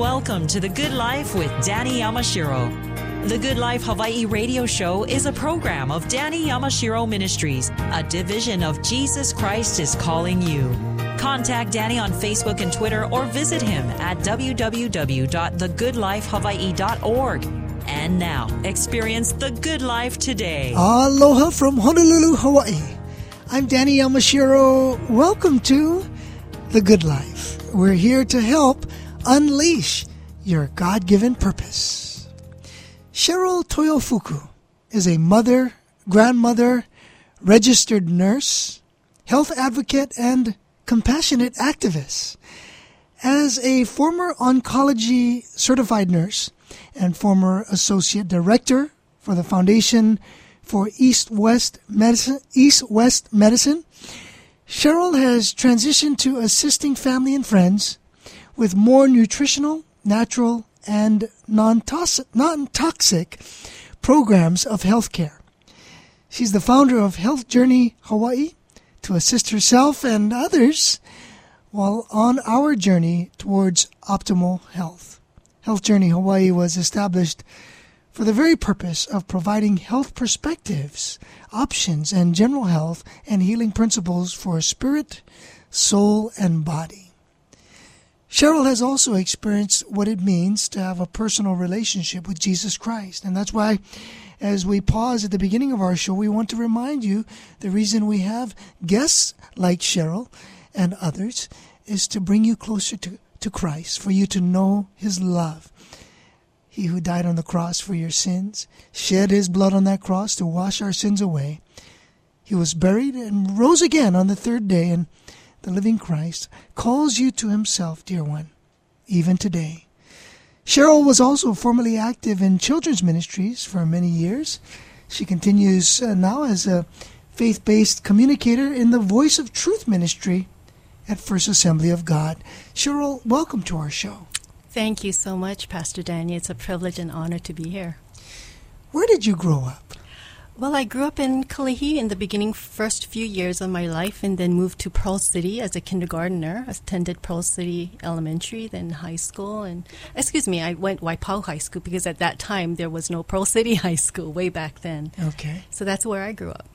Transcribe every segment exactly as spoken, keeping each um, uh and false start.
Welcome to The Good Life with Danny Yamashiro. The Good Life Hawaii radio show is a program of Danny Yamashiro Ministries, a division of Jesus Christ is Calling You. Contact Danny on Facebook and Twitter or visit him at w w w dot the good life hawaii dot org. And now, experience the good life today. Aloha from Honolulu, Hawaii. I'm Danny Yamashiro. Welcome to The Good Life. We're here to help unleash your God-given purpose. Cheryl Toyofuku is a mother, grandmother, registered nurse, health advocate, and compassionate activist. As a former oncology certified nurse and former associate director for the Foundation for East-West Medicine, East-West Medicine, Cheryl has transitioned to assisting family and friends with more nutritional, natural, and non-toxic, non-toxic programs of healthcare. She's the founder of Health Journey Hawaii to assist herself and others while on our journey towards optimal health. Health Journey Hawaii was established for the very purpose of providing health perspectives, options, and general health and healing principles for spirit, soul, and body. Cheryl has also experienced what it means to have a personal relationship with Jesus Christ. And that's why, as we pause at the beginning of our show, we want to remind you the reason we have guests like Cheryl and others is to bring you closer to, to Christ, for you to know His love. He who died on the cross for your sins, shed His blood on that cross to wash our sins away. He was buried and rose again on the third day, and the living Christ calls you to Himself, dear one, even today. Cheryl was also formerly active in children's ministries for many years. She continues uh, now as a faith-based communicator in the Voice of Truth ministry at First Assembly of God. Cheryl, welcome to our show. Thank you so much, Pastor Danny. It's a privilege and honor to be here. Where did you grow up? Well, I grew up in Kalihi in the beginning first few years of my life and then moved to Pearl City as a kindergartner. I attended Pearl City Elementary, then high school. And excuse me, I went Waipau High School because at that time there was no Pearl City High School way back then. Okay. So that's where I grew up.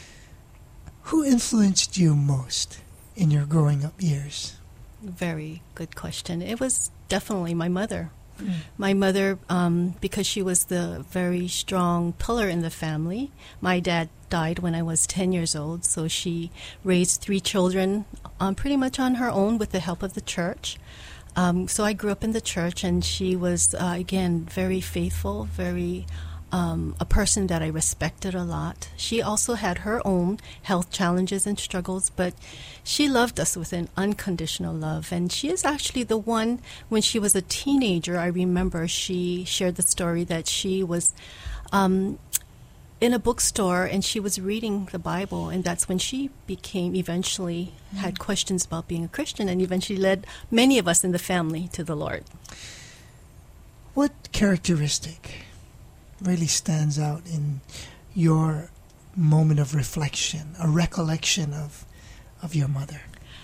Who influenced you most in your growing up years? Very good question. It was definitely my mother. Mm. My mother, um, because she was the very strong pillar in the family. My dad died when I was ten years old, so she raised three children um, pretty much on her own with the help of the church. Um, so I grew up in the church, and she was, uh, again, very faithful, very um, a person that I respected a lot. She also had her own health challenges and struggles, but she loved us with an unconditional love. And she is actually the one, when she was a teenager, I remember she shared the story that she was um, in a bookstore and she was reading the Bible, and that's when she became, eventually mm-hmm. had questions about being a Christian, and eventually led many of us in the family to the Lord. What characteristic really stands out in your moment of reflection, a recollection of of your mother?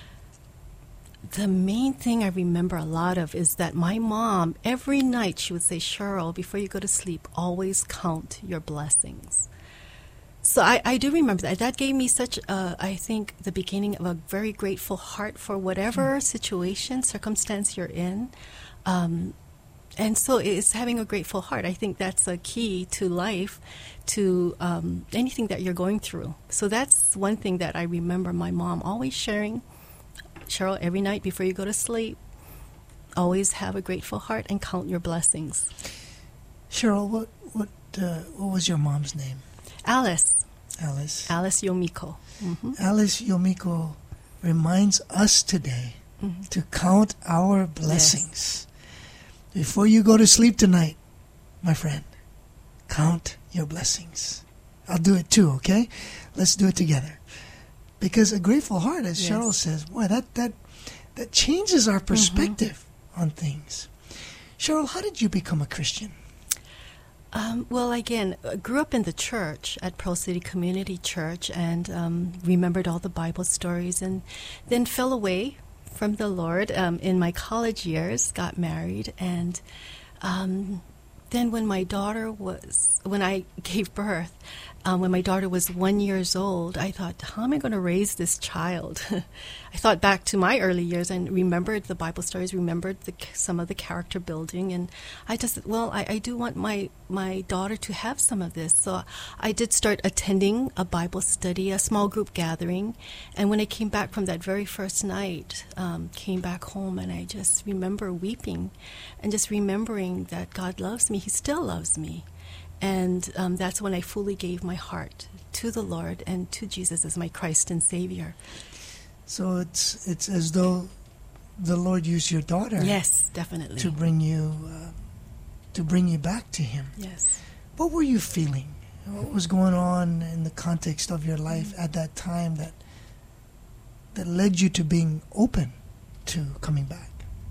The main thing I remember a lot of is that my mom, every night she would say, Cheryl, before you go to sleep, always count your blessings. So I, I do remember that. That gave me such, a, I think, the beginning of a very grateful heart for whatever mm. situation, circumstance you're in. Um, and so it's having a grateful heart. I think that's a key to life, to um, anything that you're going through. So that's one thing that I remember my mom always sharing. Cheryl, every night before you go to sleep, always have a grateful heart and count your blessings. Cheryl, what what uh, what was your mom's name? Alice. Alice. Alice Yomiko. Mm-hmm. Alice Yomiko reminds us today mm-hmm. to count our blessings. Yes. Before you go to sleep tonight, my friend, count your blessings. I'll do it too, okay? Let's do it together. Because a grateful heart, as yes. Cheryl says, boy, that, that, that changes our perspective mm-hmm. on things. Cheryl, how did you become a Christian? Um, well, again, I grew up in the church at Pearl City Community Church and um, remembered all the Bible stories, and then fell away from the Lord um, in my college years, got married, and um, then when my daughter was, when I gave birth, um, when my daughter was one years old, I thought, how am I going to raise this child? I thought back to my early years and remembered the Bible stories, remembered the, some of the character building, and I just, well, I, I do want my, my daughter to have some of this. So I did start attending a Bible study, a small group gathering, and when I came back from that very first night, um, came back home, and I just remember weeping and just remembering that God loves me. He still loves me. And um, that's when I fully gave my heart to the Lord and to Jesus as my Christ and Savior. So it's it's as though the Lord used your daughter. Yes, definitely. To bring you uh, to bring you back to Him. Yes. What were you feeling? What was going on in the context of your life mm-hmm. at that time that that led you to being open to coming back?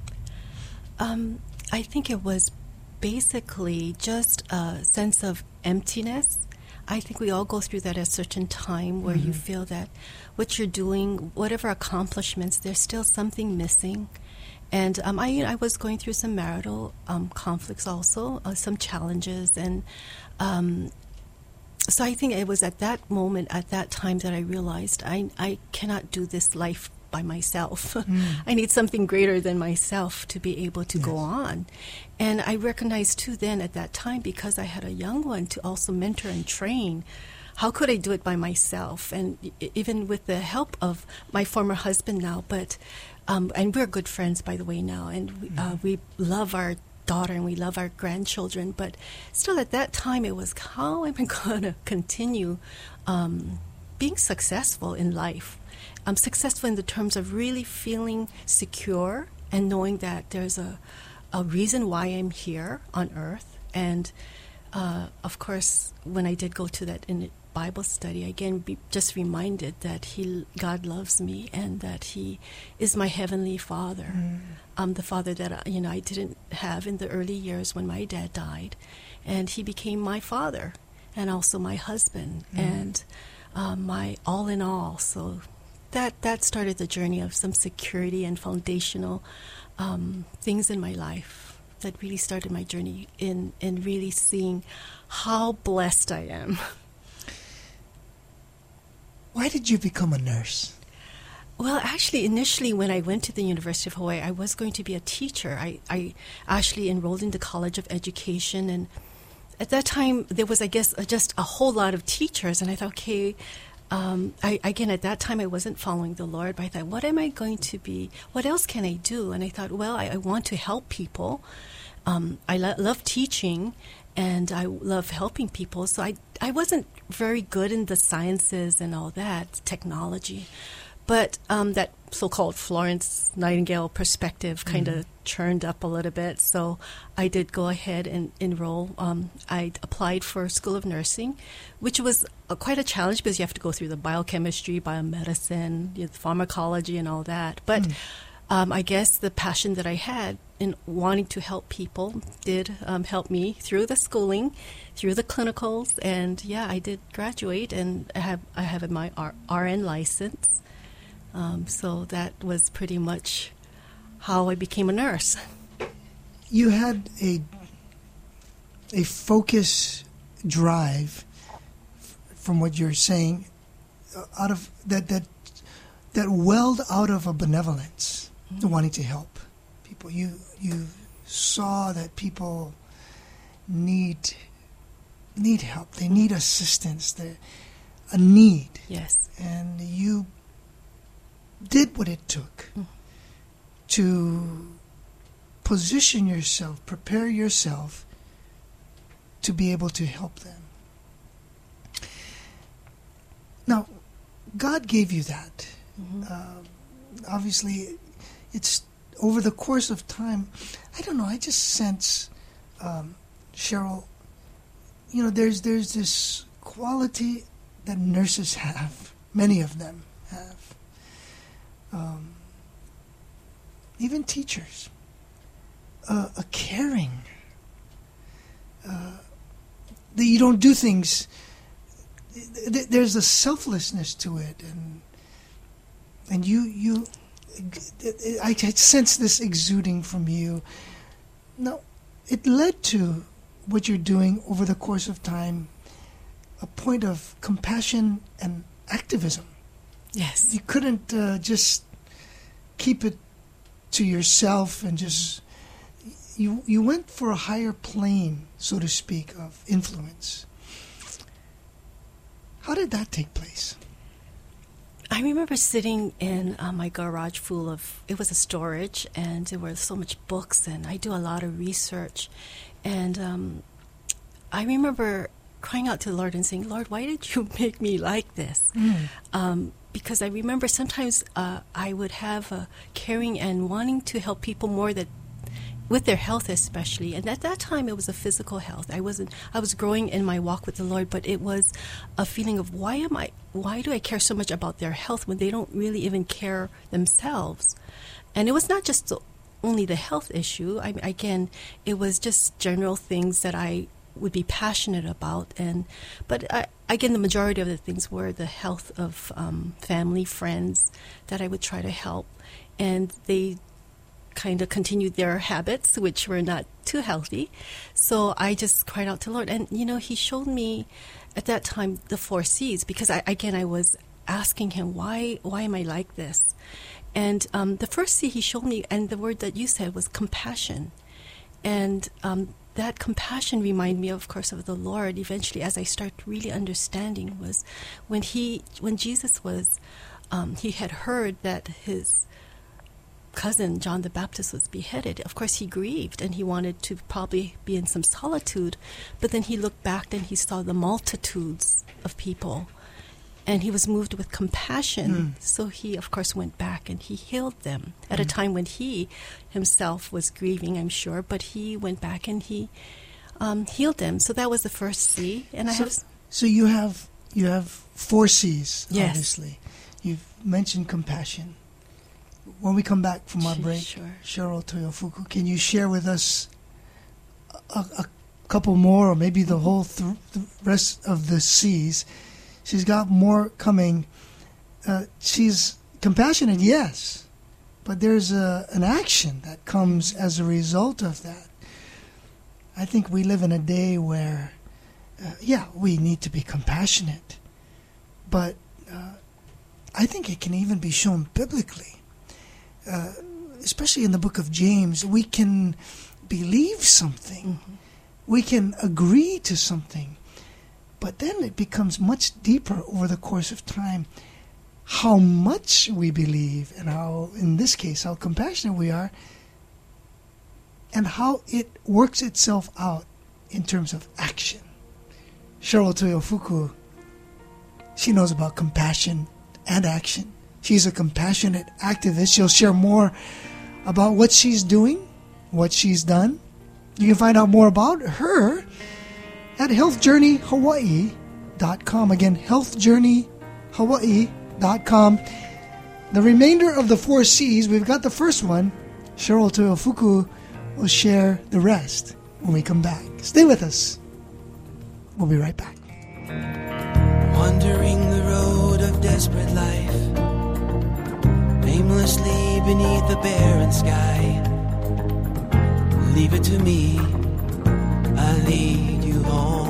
Um, I think it was basically just a sense of emptiness. I think we all go through that at a certain time where mm-hmm. you feel that what you're doing, whatever accomplishments, there's still something missing. And um, I, I was going through some marital um, conflicts also, uh, some challenges. And um, so I think it was at that moment, at that time, that I realized I, I cannot do this life by myself. Mm. I need something greater than myself to be able to yes. go on. And I recognized too then at that time, because I had a young one to also mentor and train, how could I do it by myself? And even with the help of my former husband now, but um, and we're good friends, by the way, now, and we, uh, we love our daughter and we love our grandchildren, but still at that time it was, how am I going to continue um, being successful in life? I'm successful in the terms of really feeling secure and knowing that there's a, a reason why I'm here on earth. And, uh, of course, when I did go to that in Bible study, again, be just reminded that he, God loves me and that He is my Heavenly Father. Mm. Um, the Father that, I, you know, I didn't have in the early years when my dad died. And He became my Father and also my husband mm. and uh, my all in all. So That that started the journey of some security and foundational um, things in my life. That really started my journey in, in really seeing how blessed I am. Why did you become a nurse? Well, actually, initially when I went to the University of Hawaii, I was going to be a teacher. I, I actually enrolled in the College of Education, and at that time there was, I guess, just a whole lot of teachers, and I thought, okay, Um, I, again, at that time, I wasn't following the Lord, but I thought, what am I going to be? What else can I do? And I thought, well, I, I want to help people. Um, I lo- love teaching, and I love helping people. So I, I wasn't very good in the sciences and all that, technology. But um, that so-called Florence Nightingale perspective kind of mm-hmm. churned up a little bit. So I did go ahead and enroll. Um, I applied for School of Nursing, which was a, quite a challenge because you have to go through the biochemistry, biomedicine, you know, pharmacology, and all that. But mm. um, I guess the passion that I had in wanting to help people did um, help me through the schooling, through the clinicals, and yeah, I did graduate, and I have I have my R- RN license. Um, so that was pretty much how I became a nurse. You had a a focus drive, f- from what you're saying, uh, out of that that that welled out of a benevolence, mm-hmm. wanting to help people. You you saw that people need need help. They need assistance. They a need. Yes, and you did what it took mm. to position yourself, prepare yourself to be able to help them. Now, God gave you that. Mm-hmm. Uh, obviously, it's over the course of time. I don't know, I just sense, um, Cheryl, you know, there's there's this quality that nurses have, many of them have. Um, even teachers, uh, a caring, uh, that you don't do things, th- th- there's a selflessness to it, and and you, you I sense this exuding from you. Now, it led to what you're doing over the course of time, a point of compassion and activism. Yes. You couldn't uh, just keep it to yourself and just... You, you went for a higher plane, so to speak, of influence. How did that take place? I remember sitting in uh, my garage full of, it was a storage, and there were so much books, and I do a lot of research. And um, I remember crying out to the Lord and saying, Lord, why did you make me like this? Mm. Um, because I remember sometimes uh, I would have a caring and wanting to help people more that with their health especially. And at that time, it was a physical health. I wasn't, I was growing in my walk with the Lord, but it was a feeling of why am I, why do I care so much about their health when they don't really even care themselves? And it was not just the, only the health issue. I, again, it was just general things that I would be passionate about. And, but I, again, the majority of the things were the health of um, family, friends that I would try to help. And they kind of continued their habits, which were not too healthy. So I just cried out to the Lord. And, you know, he showed me at that time the four C's, because, I, again, I was asking him, why why am I like this? And um, the first C he showed me, and the word that you said was compassion. And um, that compassion reminded me, of course, of the Lord eventually as I started really understanding was when he, when Jesus was, um, he had heard that his cousin John the Baptist was beheaded. Of course, he grieved and he wanted to probably be in some solitude, but then he looked back and he saw the multitudes of people and he was moved with compassion. Mm. So he, of course, went back and he healed them at mm. a time when he himself was grieving, I'm sure, but he went back and he um, healed them. So that was the first C. And I so, have so you have you have four C's, yes. obviously. You've mentioned compassion. When we come back from our break, sure. Cheryl Toyofuku, can you share with us a, a couple more, or maybe the whole th- the rest of the C's? She's got more coming. Uh, she's compassionate, yes, but there's a, an action that comes as a result of that. I think we live in a day where, uh, yeah, we need to be compassionate, but uh, I think it can even be shown biblically. Uh, especially in the book of James, we can believe something. Mm-hmm. We can agree to something. But then it becomes much deeper over the course of time how much we believe and how, in this case, how compassionate we are and how it works itself out in terms of action. Cheryl Toyofuku, she knows about compassion and action. She's a compassionate activist. She'll share more about what she's doing, what she's done. You can find out more about her at health journey hawaii dot com. Again, health journey hawaii dot com. The remainder of the four C's, we've got the first one. Cheryl Toyofuku will share the rest when we come back. Stay with us. We'll be right back. Wandering the road of desperate life, aimlessly beneath the barren sky. Leave it to me, I'll lead you home.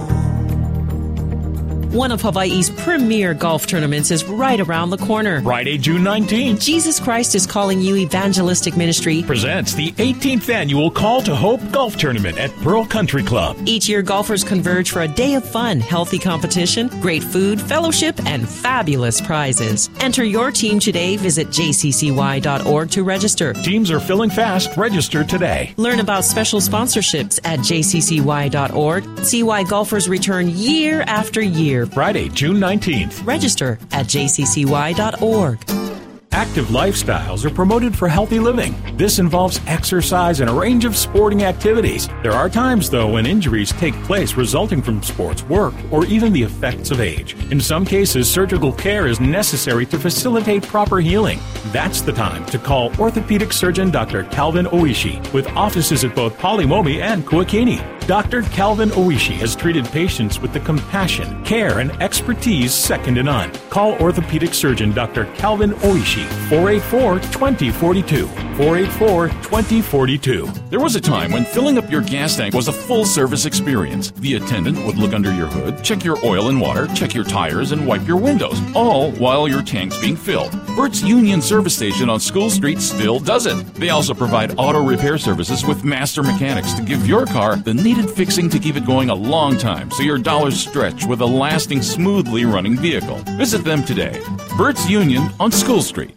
One of Hawaii's premier golf tournaments is right around the corner. Friday, June nineteenth. Jesus Christ is Calling You Evangelistic Ministry presents the eighteenth annual Call to Hope Golf Tournament at Pearl Country Club. Each year, golfers converge for a day of fun, healthy competition, great food, fellowship, and fabulous prizes. Enter your team today. Visit j c c y dot org to register. Teams are filling fast. Register today. Learn about special sponsorships at j c c y dot org. See why golfers return year after year. Friday, June nineteenth. Register at j c c y dot org. Active lifestyles are promoted for healthy living. This involves exercise and a range of sporting activities. There are times, though, when injuries take place resulting from sports, work, or even the effects of age. In some cases, surgical care is necessary to facilitate proper healing. That's the time to call orthopedic surgeon Doctor Calvin Oishi with offices at both Polimomi and Kuakini. Doctor Calvin Oishi has treated patients with the compassion, care, and expertise second to none. Call orthopedic surgeon Doctor Calvin Oishi, four eight four, two zero four two, four eight four, two zero four two. There was a time when filling up your gas tank was a full-service experience. The attendant would look under your hood, check your oil and water, check your tires, and wipe your windows, all while your tank's being filled. Bert's Union Service Station on School Street still does it. They also provide auto repair services with master mechanics to give your car the needed fixing to keep it going a long time so your dollars stretch with a lasting, smoothly running vehicle. Visit them today. Bert's Union on School Street.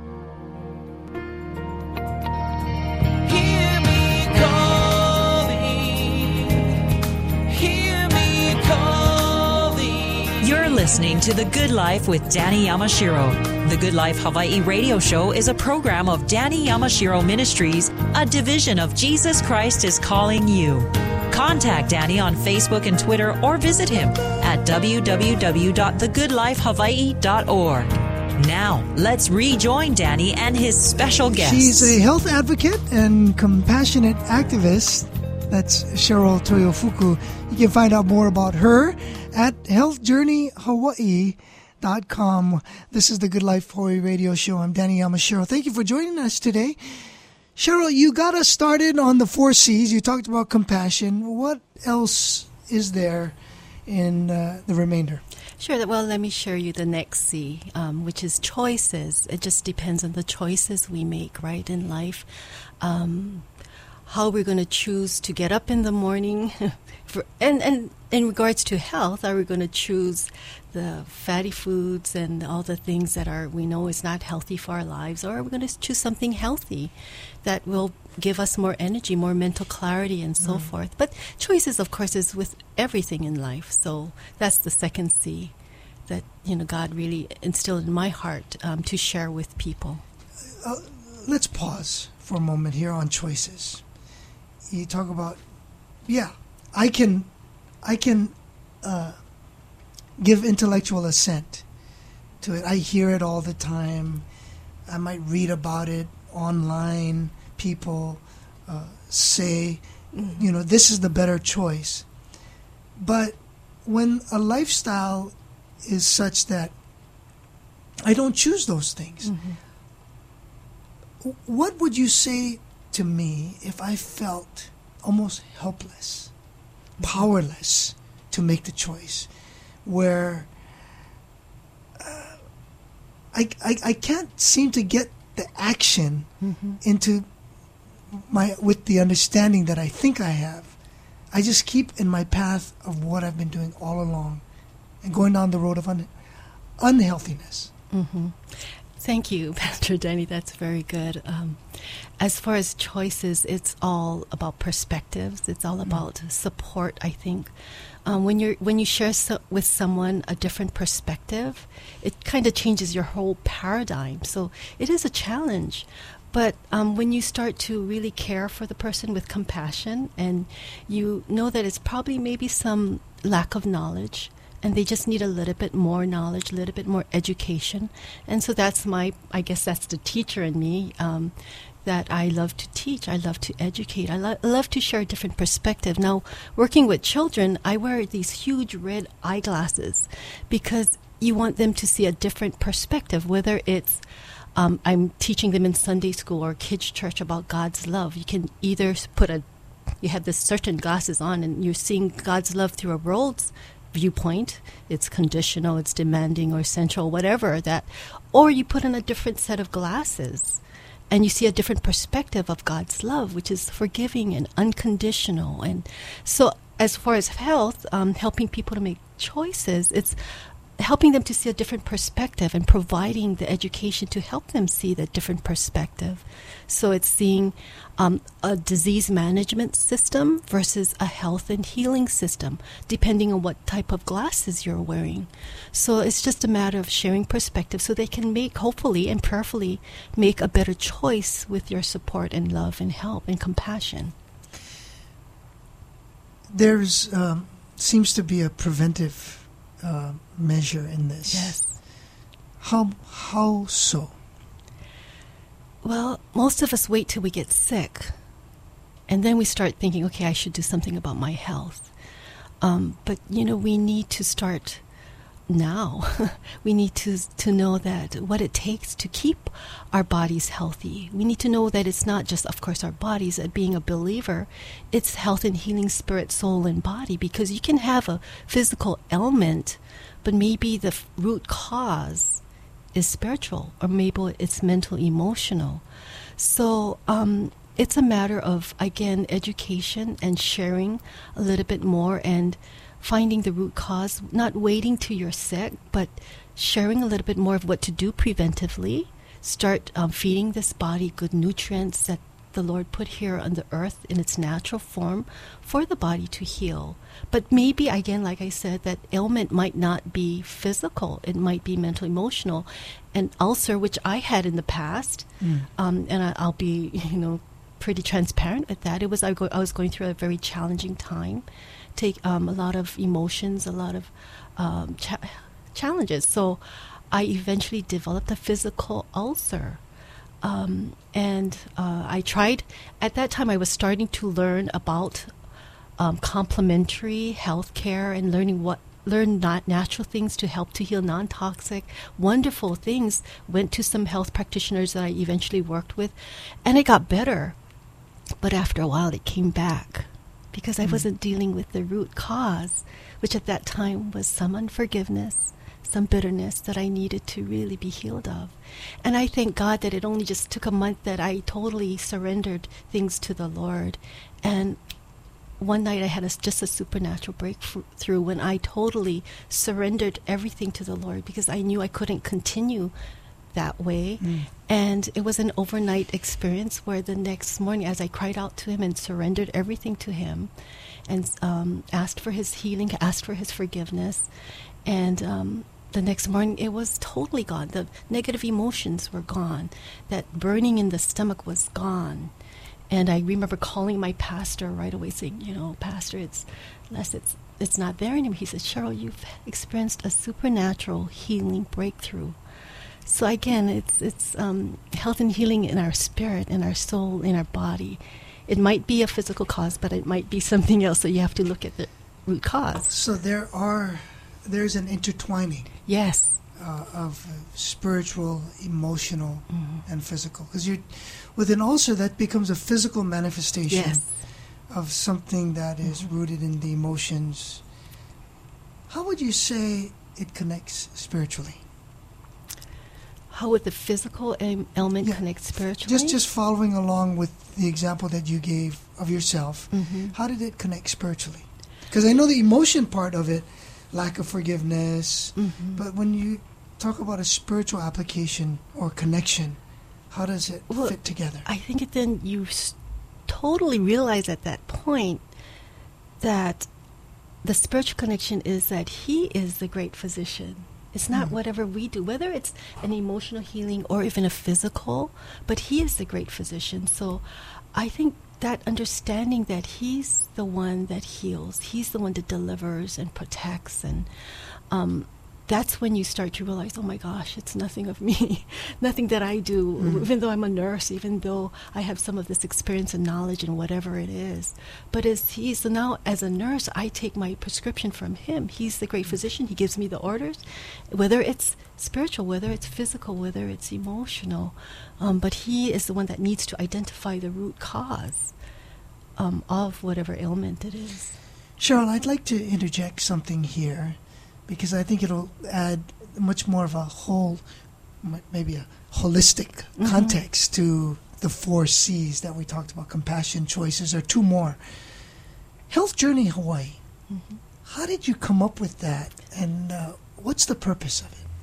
You're listening to The Good Life with Danny Yamashiro. The Good Life Hawaii radio show is a program of Danny Yamashiro Ministries, a division of Jesus Christ is Calling You. Contact Danny on Facebook and Twitter or visit him at w w w dot the good life hawaii dot org. Now, let's rejoin Danny and his special guest. She's a health advocate and compassionate activist. That's Cheryl Toyofuku. You can find out more about her at health journey hawaii dot com. This is the Good Life Hawaii radio show. I'm Danny Yamashiro. Thank you for joining us today. Cheryl, you got us started on the four C's. You talked about compassion. What else is there in uh, the remainder? Sure. Well, let me share you the next C, um, which is choices. It just depends on the choices we make, right, in life. Um, how we're going to choose to get up in the morning. For, and, and in regards to health, are we going to choose the fatty foods and all the things that are we know is not healthy for our lives, or are we going to choose something healthy that will give us more energy, more mental clarity, and so mm. forth? But choices, of course, is with everything in life. So that's the second C that, you know, God really instilled in my heart um, to share with people. Uh, let's pause for a moment here on choices. You talk about, yeah, I can, I can uh, give intellectual assent to it. I hear it all the time. I might read about it online. People uh, say, you know, this is the better choice. But when a lifestyle is such that I don't choose those things, mm-hmm. what would you say to me if I felt almost helpless, powerless to make the choice, where uh, I, I I can't seem to get the action mm-hmm. into my with the understanding that I think I have. I just keep in my path of what I've been doing all along and going down the road of un- unhealthiness. Mm-hmm. Thank you, Pastor Danny. That's very good. Um, as far as choices, it's all about perspectives. It's all about mm. support, I think. Um, when you're when you share so, with someone a different perspective, it kind of changes your whole paradigm. So it is a challenge. But um, when you start to really care for the person with compassion, and you know that it's probably maybe some lack of knowledge, and they just need a little bit more knowledge, a little bit more education. And so that's my, I guess that's the teacher in me, um, that I love to teach. I love to educate. I lo- love to share a different perspective. Now, working with children, I wear these huge red eyeglasses because you want them to see a different perspective, whether it's um, I'm teaching them in Sunday school or kids' church about God's love. You can either put a, you have this certain glasses on and you're seeing God's love through a world's viewpoint. It's conditional, it's demanding or central, whatever that, or you put on a different set of glasses and you see a different perspective of God's love, which is forgiving and unconditional. And so as far as health, um, helping people to make choices, it's helping them to see a different perspective and providing the education to help them see that different perspective. So it's seeing um, a disease management system versus a health and healing system, depending on what type of glasses you're wearing. So it's just a matter of sharing perspective so they can make, hopefully and prayerfully, make a better choice with your support and love and help and compassion. There's um, seems to be a preventive Uh, measure in this. Yes. How how so? Well, most of us wait till we get sick, And then we start thinking, okay, I should do something about my health. Um, but, you know, we need to start now. We need to to know that what it takes to keep our bodies healthy. We need to know that it's not just, of course, our bodies. At being a believer, it's health and healing, spirit, soul, and body. Because you can have a physical ailment, but maybe the f- root cause is spiritual, or maybe it's mental, emotional. So um, it's a matter of, again, education and sharing a little bit more and finding the root cause, not waiting till you're sick, but sharing a little bit more of what to do preventively. Start um, feeding this body good nutrients that the Lord put here on the earth in its natural form for the body to heal. But maybe, again, like I said, that ailment might not be physical. It might be mental, emotional. An ulcer, which I had in the past, mm. um, and I, I'll be, you know, pretty transparent with that. It was I, go, I was going through a very challenging time. Take um, a lot of emotions, a lot of um, cha- challenges. So I eventually developed a physical ulcer. Um, and uh, I tried, at that time I was starting to learn about um, complementary health care and learning what, learn not natural things to help to heal, non-toxic, wonderful things. Went to some health practitioners that I eventually worked with, and it got better. But after a while it came back, because I wasn't dealing with the root cause, which at that time was some unforgiveness, some bitterness that I needed to really be healed of. And I thank God that it only just took a month that I totally surrendered things to the Lord. And one night I had a, just a supernatural breakthrough when I totally surrendered everything to the Lord, because I knew I couldn't continue that way. Mm. And it was an overnight experience where the next morning, as I cried out to him and surrendered everything to him and um, asked for his healing, asked for his forgiveness, and um, the next morning it was totally gone. The negative emotions were gone. That burning in the stomach was gone. And I remember calling my pastor right away saying, you know, Pastor, it's less, it's it's not there anymore. He said, Cheryl, you've experienced a supernatural healing breakthrough. So again, it's it's um, health and healing in our spirit, in our soul, in our body. It might be a physical cause, but it might be something else. So you have to look at the root cause. So there are, there's an intertwining. Yes. Uh, of uh, spiritual, emotional, mm-hmm. and physical. Because you, with an ulcer, that becomes a physical manifestation yes. of something that is mm-hmm. rooted in the emotions. How would you say it connects spiritually? How would the physical ail- ailment yeah. connect spiritually? Just just following along with the example that you gave of yourself, mm-hmm. how did it connect spiritually? Because I know the emotion part of it, lack of forgiveness, mm-hmm. but when you talk about a spiritual application or connection, how does it well, fit together? I think it then you s- totally realize at that point that the spiritual connection is that he is the great physician. It's not mm. whatever we do, whether it's an emotional healing or even a physical, but he is the great physician. So I think that understanding that he's the one that heals, he's the one that delivers and protects, and um, that's when you start to realize, oh my gosh, it's nothing of me, nothing that I do, mm. even though I'm a nurse, even though I have some of this experience and knowledge and whatever it is. But as he, so now as a nurse, I take my prescription from him. He's the great physician. He gives me the orders, whether it's spiritual, whether it's physical, whether it's emotional. Um, but he is the one that needs to identify the root cause um, of whatever ailment it is. Cheryl, I'd like to interject something here, because I think it'll add much more of a whole, maybe a holistic mm-hmm. context to the four C's that we talked about: compassion, choices, or two more. Health Journey Hawaii. Mm-hmm. How did you come up with that, and uh, what's the purpose of it?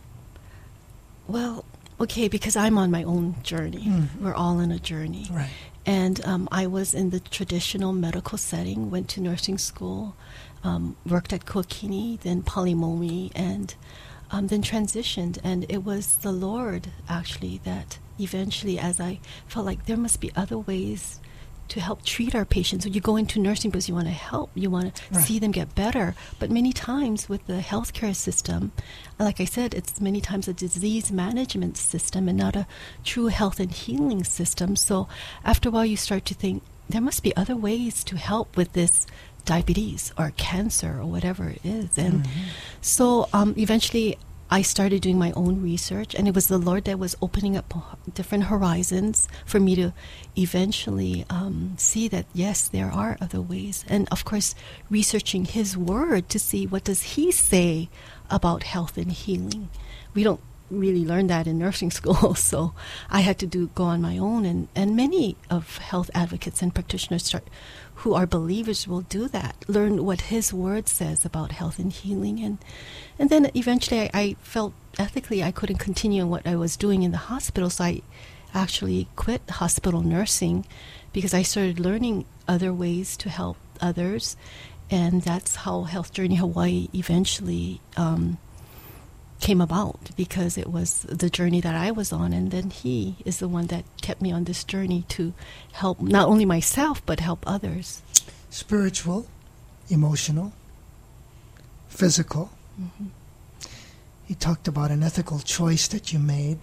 Well, okay, because I'm on my own journey. Mm-hmm. We're all in a journey. Right. And um, I was in the traditional medical setting, went to nursing school, Um, worked at Kuakini, then Palimomi, and um, then transitioned. And it was the Lord, actually, that eventually, as I felt like there must be other ways to help treat our patients. When you go into nursing because you want to help, you want to right. see them get better. But many times with the healthcare system, like I said, it's many times a disease management system and not a true health and healing system. So after a while, you start to think, there must be other ways to help with this diabetes or cancer or whatever it is. And mm-hmm. so um, eventually I started doing my own research, and it was the Lord that was opening up different horizons for me to eventually um, see that, yes, there are other ways. And, of course, researching His Word to see what does He say about health and healing. We don't really learn that in nursing school, so I had to do go on my own. And, and many of health advocates and practitioners start, who are believers will do that, learn what His Word says about health and healing. And and then eventually I, I felt ethically I couldn't continue what I was doing in the hospital, so I actually quit hospital nursing because I started learning other ways to help others. And that's how Health Journey Hawaii eventually um, came about, because it was the journey that I was on, and then He is the one that kept me on this journey to help not only myself but help others. Spiritual, emotional, physical. Mm-hmm. He talked about an ethical choice that you made.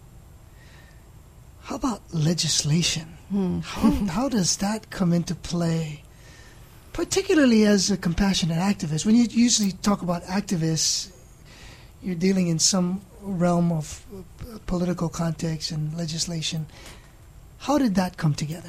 How about legislation? Mm. How, how does that come into play? Particularly as a compassionate activist. When you usually talk about activists, you're dealing in some realm of uh, political context and legislation. How did that come together?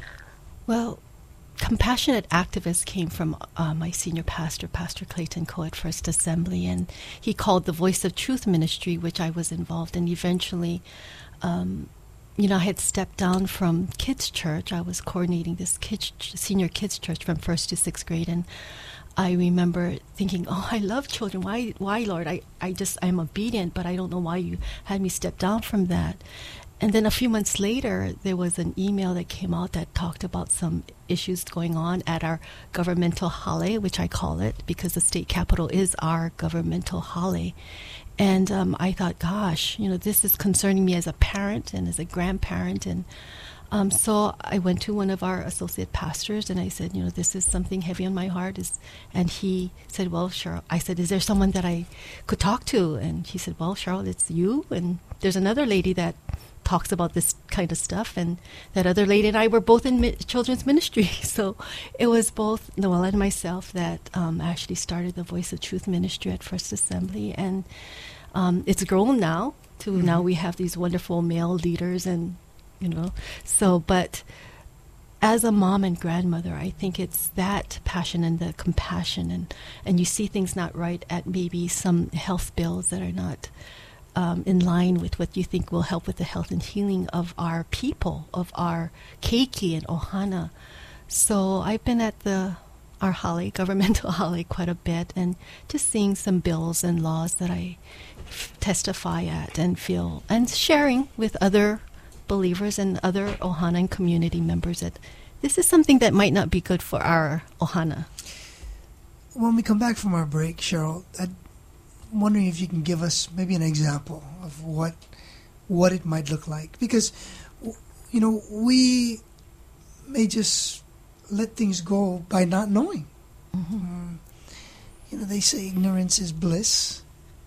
Well, compassionate activists came from uh, my senior pastor, Pastor Clayton Coe at First Assembly, and he called the Voice of Truth Ministry, which I was involved in. Eventually, um, you know, I had stepped down from kids' church. I was coordinating this kids, senior kids' church from first to sixth grade, and I remember thinking, oh, I love children. Why, why, Lord? I, I just, I'm obedient, but I don't know why you had me step down from that. And then a few months later, there was an email that came out that talked about some issues going on at our governmental hale, which I call it, because the state capitol is our governmental hale. And um, I thought, gosh, you know, this is concerning me as a parent and as a grandparent. And Um, so I went to one of our associate pastors and I said, you know, this is something heavy on my heart. Is, and he said, well, Cheryl, I said, is there someone that I could talk to? And he said, well, Cheryl, it's you. And there's another lady that talks about this kind of stuff. And that other lady and I were both in mi- children's ministry. So it was both Noelle and myself that um, actually started the Voice of Truth Ministry at First Assembly. And um, it's grown now to mm-hmm. now we have these wonderful male leaders and you know, so, but as a mom and grandmother, I think it's that passion and the compassion, and, and you see things not right at maybe some health bills that are not um, in line with what you think will help with the health and healing of our people, of our keiki and ohana. So I've been at the our hale, governmental hale, quite a bit, and just seeing some bills and laws that I f- testify at and feel, and sharing with other believers and other ohana and community members that this is something that might not be good for our ohana. When we come back from our break, Cheryl, I'm wondering if you can give us maybe an example of what what it might look like. Because, you know, we may just let things go by not knowing. Mm-hmm. Um, you know, they say ignorance is bliss.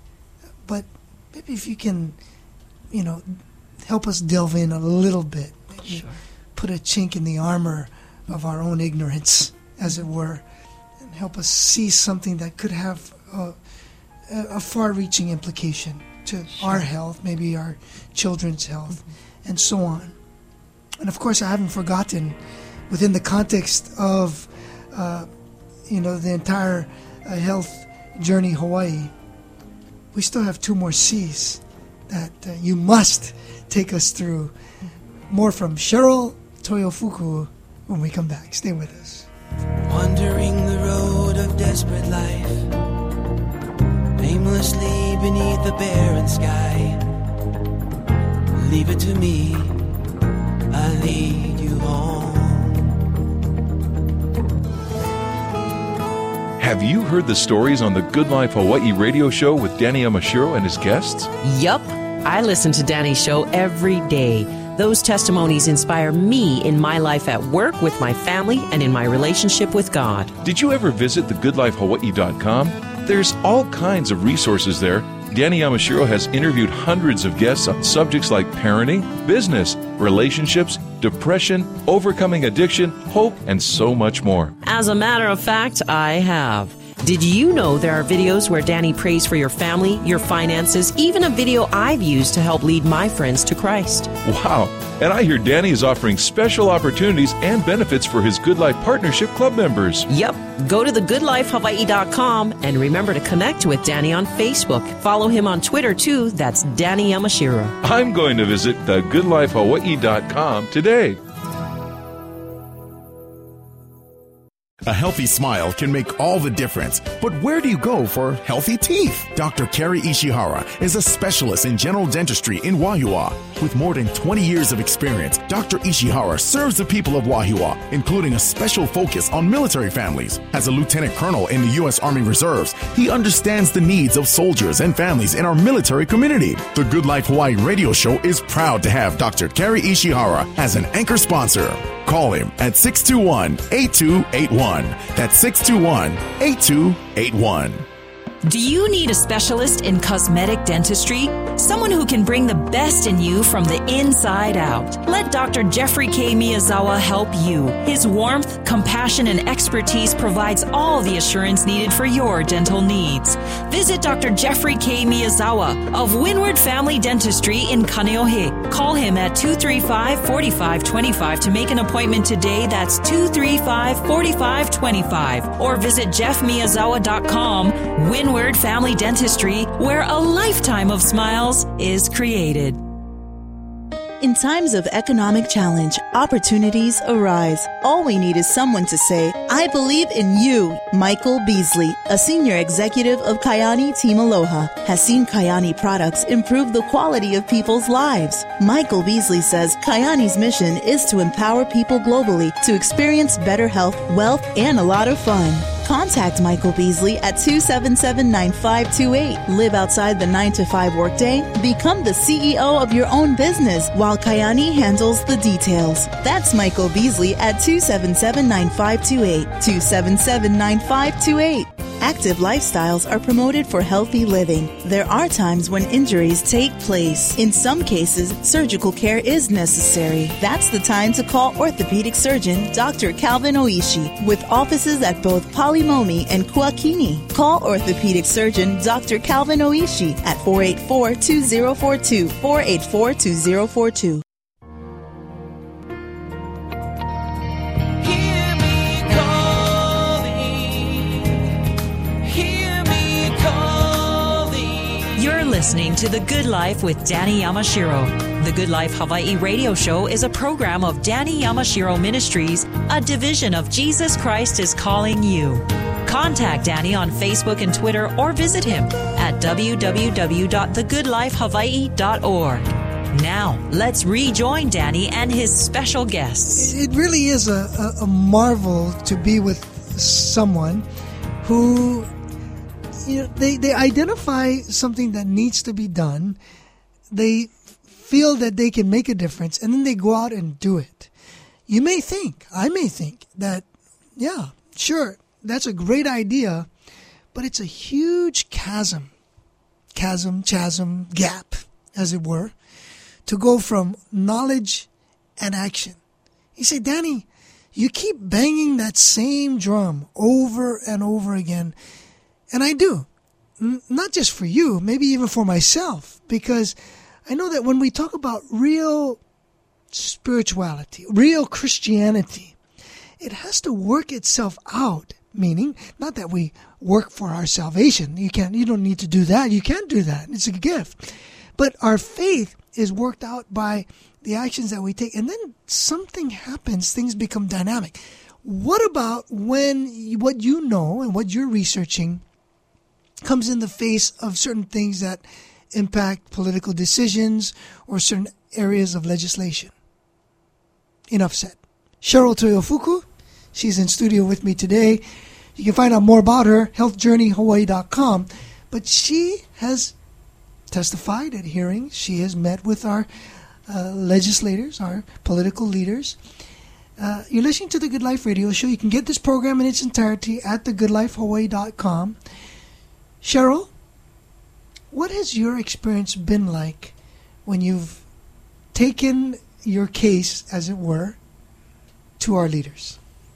But maybe if you can, you know, help us delve in a little bit. Sure. Put a chink in the armor of our own ignorance, as it were, and help us see something that could have a, a far-reaching implication to sure. our health, maybe our children's health, mm-hmm. and so on. And of course, I haven't forgotten, within the context of, uh, you know, the entire uh, Health Journey Hawaii, we still have two more C's that uh, you must take us through. More from Cheryl Toyofuku when we come back. Stay with us. Wandering the road of desperate life, aimlessly beneath the barren sky. Leave it to me, I'll lead you home. Have you heard the stories on the Good Life Hawaii radio show with Danny Yamashiro and his guests? Yup. I listen to Danny's show every day. Those testimonies inspire me in my life at work, with my family, and in my relationship with God. Did you ever visit the good life hawaii dot com? There's all kinds of resources there, Danny Yamashiro has interviewed hundreds of guests on subjects like parenting, business, relationships, depression, overcoming addiction, hope, and so much more. As a matter of fact, I have. Did you know there are videos where Danny prays for your family, your finances, even a video I've used to help lead my friends to Christ? Wow. And I hear Danny is offering special opportunities and benefits for his Good Life Partnership Club members. Yep. Go to the good life hawaii dot com and remember to connect with Danny on Facebook. Follow him on Twitter, too. That's Danny Yamashiro. I'm going to visit the good life hawaii dot com today. A healthy smile can make all the difference. But where do you go for healthy teeth? Doctor Kerry Ishihara is a specialist in general dentistry in Wahiawa. With more than twenty years of experience, Doctor Ishihara serves the people of Wahiawa, including a special focus on military families. As a lieutenant colonel in the U S Army Reserves, he understands the needs of soldiers and families in our military community. The Good Life Hawaii radio show is proud to have Doctor Kerry Ishihara as an anchor sponsor. Call him at six two one, eight two eight one. That's six two one, eight two eight one. Do you need a specialist in cosmetic dentistry? Someone who can bring the best in you from the inside out. Let Doctor Jeffrey K. Miyazawa help you. His warmth, compassion, and expertise provides all the assurance needed for your dental needs. Visit Doctor Jeffrey K. Miyazawa of Windward Family Dentistry in Kaneohe. Call him at two three five, four five two five to make an appointment today. That's two three five, four five two five. Or visit jeff miyazawa dot com. Windward Family Dentistry, where a lifetime of smiles is created. In times of economic challenge, opportunities arise. All we need is someone to say, I believe in you. Michael Beasley, a senior executive of Kayani Team Aloha, has seen Kayani products improve the quality of people's lives. Michael Beasley says Kayani's mission is to empower people globally to experience better health, wealth, and a lot of fun. Contact Michael Beasley at two seven seven, nine five two eight. Live outside the nine to five workday. Become the C E O of your own business while Kayani handles the details. That's Michael Beasley at two seven seven, nine five two eight. two seven seven, nine five two eight. Active lifestyles are promoted for healthy living. There are times when injuries take place. In some cases, surgical care is necessary. That's the time to call orthopedic surgeon Doctor Calvin Oishi with offices at both Palimomi and Kuakini. Call orthopedic surgeon Doctor Calvin Oishi at four eight four, two zero four two, four eight four, two zero four two. Listening to The Good Life with Danny Yamashiro. The Good Life Hawaii radio show is a program of Danny Yamashiro Ministries, a division of Jesus Christ is Calling You. Contact Danny on Facebook and Twitter or visit him at w w w dot the good life hawaii dot org. Now, let's rejoin Danny and his special guests. It really is a, a, a marvel to be with someone who... You know, they, they identify something that needs to be done. They feel that they can make a difference, and then they go out and do it. You may think, I may think that, yeah, sure, that's a great idea, but it's a huge chasm, chasm, chasm, gap, as it were, to go from knowledge and action. You say, Danny, you keep banging that same drum over and over again. And I do, N- not just for you, maybe even for myself, because I know that when we talk about real spirituality, real Christianity, it has to work itself out, meaning not that we work for our salvation. You can't, you don't need to do that. You can't do that. It's a gift. But our faith is worked out by the actions that we take. And then something happens, things become dynamic. What about when what you know and what you're researching comes in the face of certain things that impact political decisions or certain areas of legislation? Enough said. Cheryl Toyofuku, she's in studio with me today. You can find out more about her, health journey hawaii dot com. But she has testified at hearings. She has met with our uh, legislators, our political leaders. Uh, you're listening to The Good Life Radio Show. You can get this program in its entirety at the good life hawaii dot com. Cheryl, What has your experience been like when you've taken your case, as it were, to our leaders?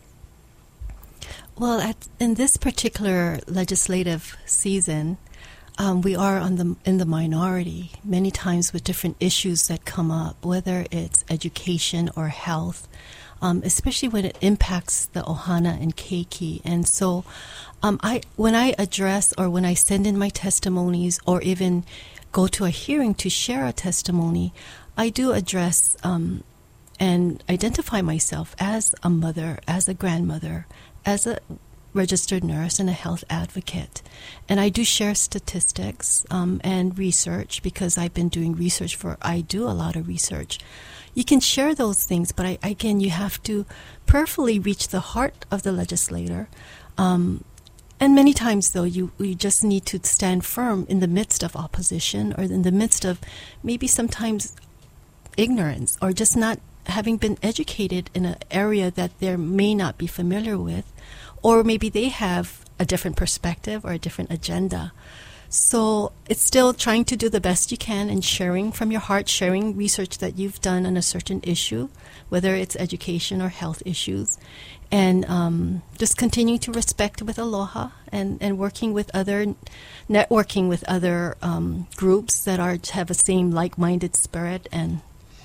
Well, at, in this particular legislative season, um, we are on the in the minority many times with different issues that come up, whether it's education or health, um, especially when it impacts the Ohana and Keiki. And so um, I, when I address or when I send in my testimonies or even go to a hearing to share a testimony, I do address um, and identify myself as a mother, as a grandmother, as a registered nurse and a health advocate. And I do share statistics um, and research because I've been doing research for, I do a lot of research. You can share those things, but I, again, you have to prayerfully reach the heart of the legislator. Um, and many times, though, you, you just need to stand firm in the midst of opposition or in the midst of maybe sometimes ignorance or just not having been educated in an area that they may not be familiar with, or maybe they have a different perspective or a different agenda. So it's still trying to do the best you can and sharing from your heart, sharing research that you've done on a certain issue, whether it's education or health issues, and um, just continuing to respect with aloha and, and working with other, networking with other um, groups that are have a same like-minded spirit. And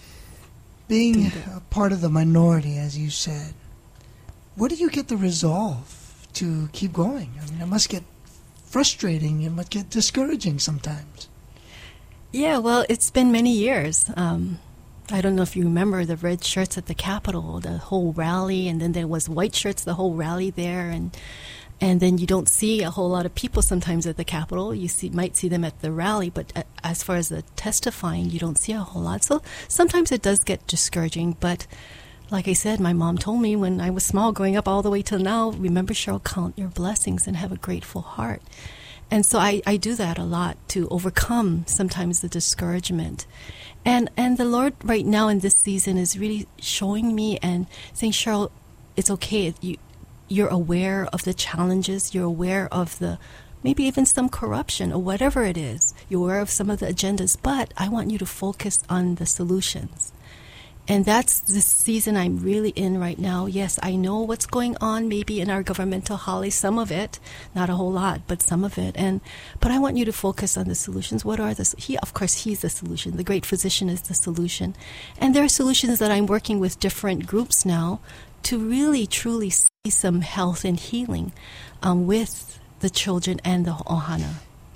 being a part of the minority, as you said, where do you get the resolve to keep going? I mean, it must get frustrating. It must get discouraging sometimes. Yeah, well, it's been many years. Um, I don't know if you remember the red shirts at the Capitol, the whole rally, and then there was white shirts, the whole rally there, and and then you don't see a whole lot of people sometimes at the Capitol. You see, might see them at the rally, but uh, as far as the testifying, you don't see a whole lot. So sometimes it does get discouraging, but like I said, my mom told me when I was small, growing up all the way till now, remember, Cheryl, count your blessings and have a grateful heart. And so I, I do that a lot to overcome sometimes the discouragement. And and the Lord right now in this season is really showing me and saying, Cheryl, it's okay. You, you're aware of the challenges. You're aware of the maybe even some corruption or whatever it is. You're aware of some of the agendas, but I want you to focus on the solutions. And that's the season I'm really in right now. Yes, I know what's going on maybe in our governmental holidays, some of it, not a whole lot, but some of it. And but I want you to focus on the solutions. What are the, he, of course, he's the solution. The great physician is the solution. And there are solutions that I'm working with different groups now to really, truly see some health and healing um, with the children and the Ohana.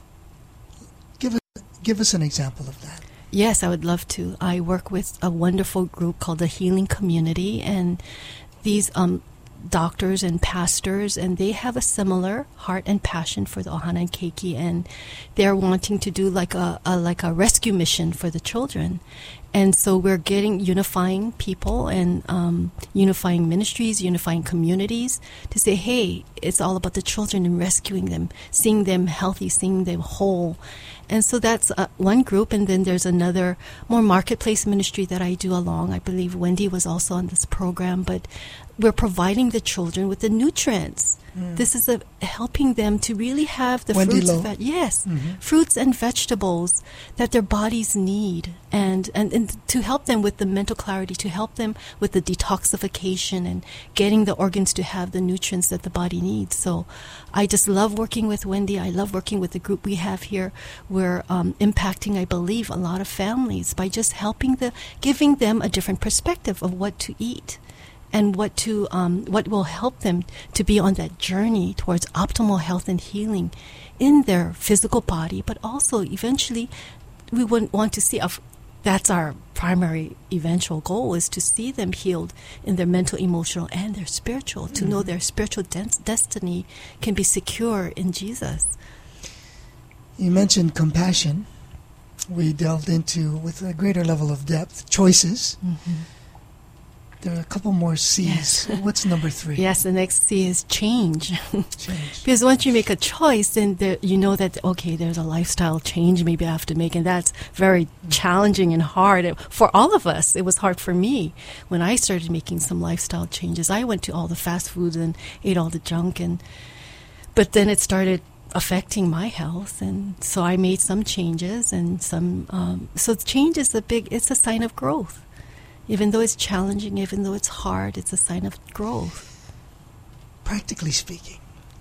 Give, give us an example of that. Yes, I would love to. I work with a wonderful group called the Healing Community, and these um, doctors and pastors, and they have a similar heart and passion for the Ohana and Keiki, and they're wanting to do like a, a like a rescue mission for the children. And so we're getting unifying people and um, unifying ministries, unifying communities to say, hey, it's all about the children and rescuing them, seeing them healthy, seeing them whole. And so that's uh, one group. And then there's another more marketplace ministry that I do along. I believe Wendy was also on this program, but we're providing the children with the nutrients. Mm. This is a, helping them to really have the Wendy fruits, Lowe. ve- yes, mm-hmm. fruits and vegetables that their bodies need, and, and, and to help them with the mental clarity, to help them with the detoxification and getting the organs to have the nutrients that the body needs. So I just love working with Wendy. I love working with the group we have here. We're um, impacting, I believe, a lot of families by just helping the, giving them a different perspective of what to eat. And what to um, what will help them to be on that journey towards optimal health and healing in their physical body, but also eventually we would want to see. Of, that's our primary eventual goal, is to see them healed in their mental, emotional, and their spiritual. To mm-hmm. know their spiritual de- destiny can be secure in Jesus. You mentioned compassion. We delved into with a greater level of depth choices. Mm-hmm. There are a couple more C's. Yes. What's number three? Yes, the next C is change. Change. Because once you make a choice, then there, you know that, okay, there's a lifestyle change maybe I have to make, and that's very mm-hmm. challenging and hard. It, for all of us, it was hard for me when I started making some lifestyle changes. I went to all the fast foods and ate all the junk, and but then it started affecting my health, and so I made some changes, and some um, so change is a big, it's a sign of growth. Even though it's challenging, even though it's hard, it's a sign of growth. Practically speaking,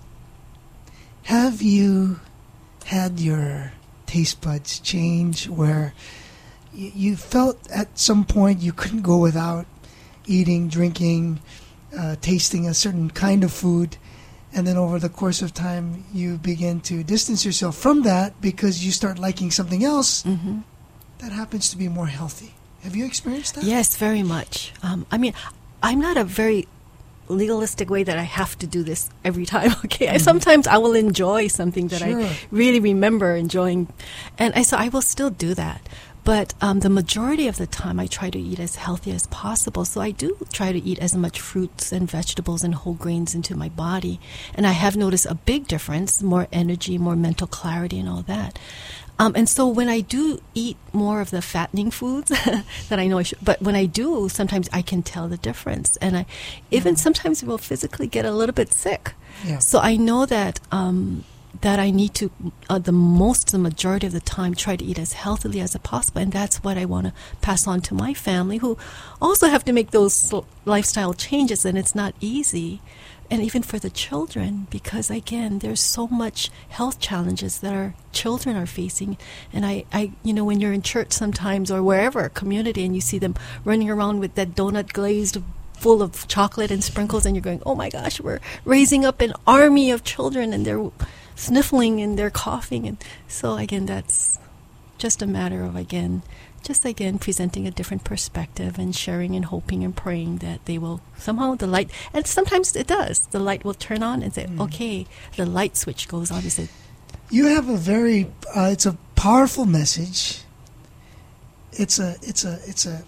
have you had your taste buds change where you, you felt at some point you couldn't go without eating, drinking, uh, tasting a certain kind of food, and then over the course of time you begin to distance yourself from that because you start liking something else mm-hmm. that happens to be more healthy? Have you experienced that? Yes, very much. Um, I mean, I'm not a very legalistic way that I have to do this every time. Okay, mm-hmm. I, sometimes I will enjoy something that sure. I really remember enjoying, and I so I will still do that. But um, the majority of the time, I try to eat as healthy as possible. So I do try to eat as much fruits and vegetables and whole grains into my body, and I have noticed a big difference: more energy, more mental clarity, and all that. Um, and so when I do eat more of the fattening foods that I know I should, but when I do, sometimes I can tell the difference. And I even sometimes will physically get a little bit sick. Yeah. So I know that um, that I need to, uh, the most, the majority of the time, try to eat as healthily as possible. And that's what I want to pass on to my family, who also have to make those lifestyle changes. And it's not easy. And even for the children, because again, there's so much health challenges that our children are facing. And I, I, you know, when you're in church sometimes or wherever, community, and you see them running around with that donut glazed full of chocolate and sprinkles, and you're going, oh my gosh, we're raising up an army of children, and they're sniffling and they're coughing. And so again, that's just a matter of, again, just again presenting a different perspective and sharing and hoping and praying that they will somehow, the light, and sometimes it does, the light will turn on and say, mm. okay, the light switch goes on. You say, you have a very, uh, it's a powerful message. It's a, it's a, it's a,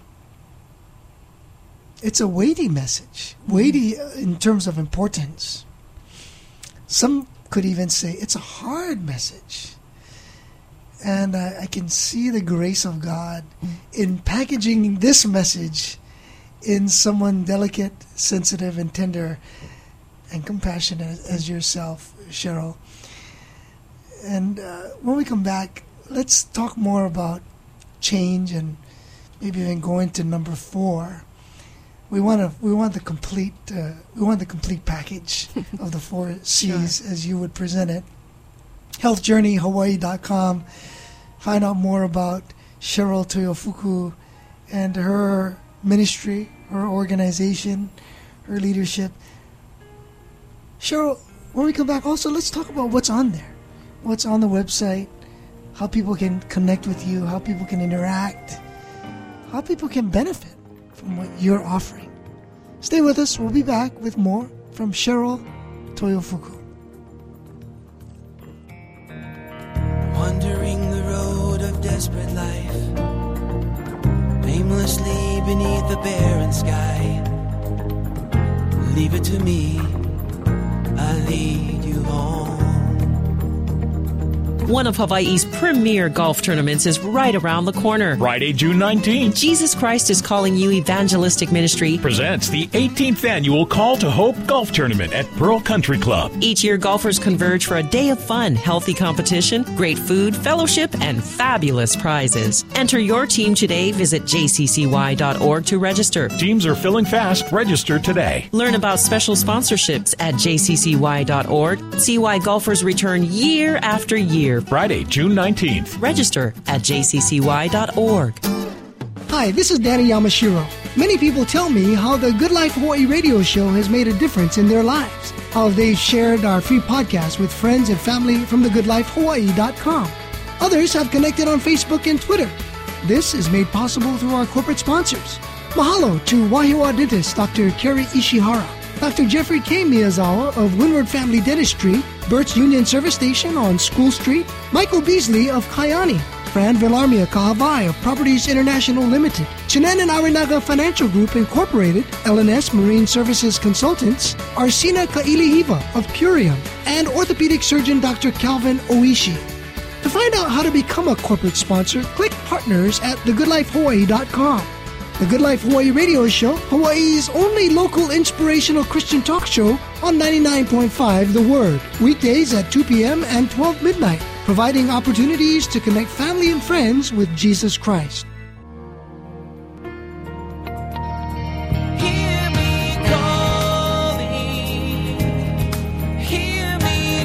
it's a weighty message, mm. weighty in terms of importance. Some could even say it's a hard message. And uh, I can see the grace of God in packaging this message in someone delicate, sensitive, and tender and compassionate as yourself, Cheryl. And uh, when we come back, let's talk more about change and maybe even go into number four. We want to. We want the complete. Uh, we want the complete package of the four C's sure. as you would present it. health journey hawaii dot com. Find out more about Cheryl Toyofuku and her ministry, her organization, her leadership. Cheryl, when we come back, also let's talk about what's on there, what's on the website, how people can connect with you, how people can interact, how people can benefit from what you're offering. Stay with us. We'll be back with more from Cheryl Toyofuku. Wandering the road of desperate life, aimlessly beneath the barren sky. Leave it to me, I'll lead you home. One of Hawaii's premier golf tournaments is right around the corner. Friday, June nineteenth. Jesus Christ is Calling You Evangelistic Ministry presents the eighteenth annual Call to Hope Golf Tournament at Pearl Country Club. Each year, golfers converge for a day of fun, healthy competition, great food, fellowship, and fabulous prizes. Enter your team today. Visit j c c y dot org to register. Teams are filling fast. Register today. Learn about special sponsorships at j c c y dot org. See why golfers return year after year. Friday, June nineteenth. Register at j c c y dot org. Hi, this is Danny Yamashiro. Many people tell me how the Good Life Hawaii radio show has made a difference in their lives, how they've shared our free podcast with friends and family from the good life hawaii dot com. Others have connected on Facebook and Twitter. This is made possible through our corporate sponsors. Mahalo to Wahiawa dentist Doctor Kerry Ishihara, Doctor Jeffrey K. Miyazawa of Windward Family Dentistry, Burt's Union Service Station on School Street, Michael Beasley of Kaiani, Fran Villarmia Kahavai of Properties International Limited, Chinan and Arinaga Financial Group Incorporated, L N S Marine Services Consultants, Arsina Kailihiva of Purium, and orthopedic surgeon Doctor Calvin Oishi. To find out how to become a corporate sponsor, click Partners at the good life hawaii dot com. The Good Life Hawaii Radio Show, Hawaii's only local inspirational Christian talk show on ninety-nine point five The Word. Weekdays at two p.m. and twelve midnight, providing opportunities to connect family and friends with Jesus Christ. Hear me calling, hear me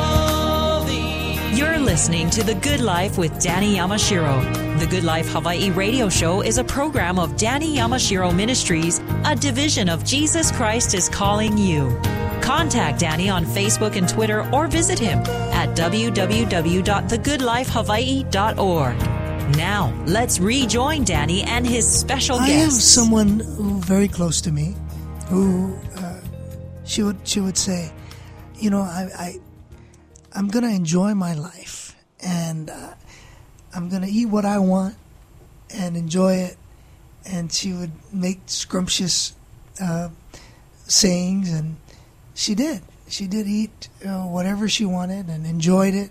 calling. You're listening to The Good Life with Danny Yamashiro. The Good Life Hawaii Radio Show is a program of Danny Yamashiro Ministries, a division of Jesus Christ is Calling You. Contact Danny on Facebook and Twitter or visit him at w w w dot the good life hawaii dot org. Now, let's rejoin Danny and his special I guest. I have someone who very close to me who uh, she would she would say, you know, I, I I'm going to enjoy my life and uh, I'm going to eat what I want and enjoy it. And she would make scrumptious uh, sayings, and she did. She did eat uh, whatever she wanted and enjoyed it.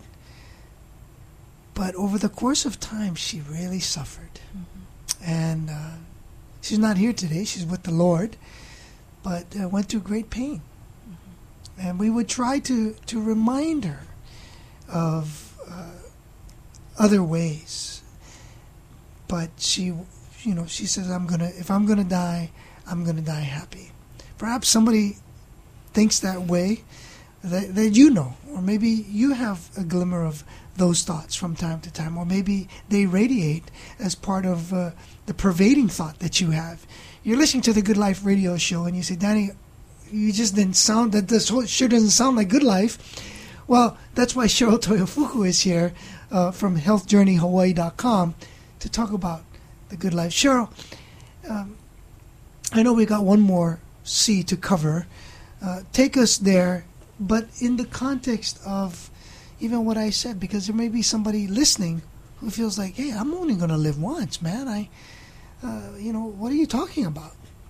But over the course of time, she really suffered. Mm-hmm. And uh, she's not here today. She's with the Lord, but uh, went through great pain. Mm-hmm. And we would try to, to remind her of uh, other ways. But she, you know, she says, "I'm gonna. If I'm gonna die, I'm gonna die happy." Perhaps somebody thinks that way, that, that you know, or maybe you have a glimmer of those thoughts from time to time, or maybe they radiate as part of uh, the pervading thought that you have. You're listening to the Good Life Radio Show, and you say, "Danny, you just didn't sound that. This whole sure doesn't sound like Good Life." Well, that's why Cheryl Toyofuku is here uh, from health journey hawaii dot com to talk about the Good Life. Cheryl, um, I know we got one more C to cover. Uh, take us there, but in the context of even what I said, because there may be somebody listening who feels like, "Hey, I'm only going to live once, man. I, uh, you know, what are you talking about?"